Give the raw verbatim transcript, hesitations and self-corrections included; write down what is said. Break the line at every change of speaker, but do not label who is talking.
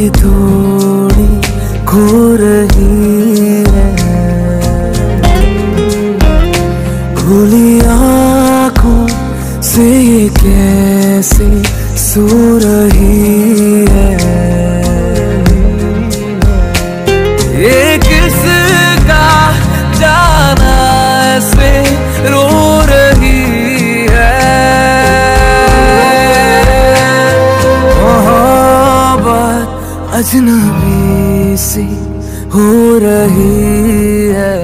थोड़ी थोड़ी खो रही है, खुली आँखों से ये कैसे सो रही है। ये किसका जाना ऐसे रो रही है। मोहब्बत अजनबी सी हो रही है।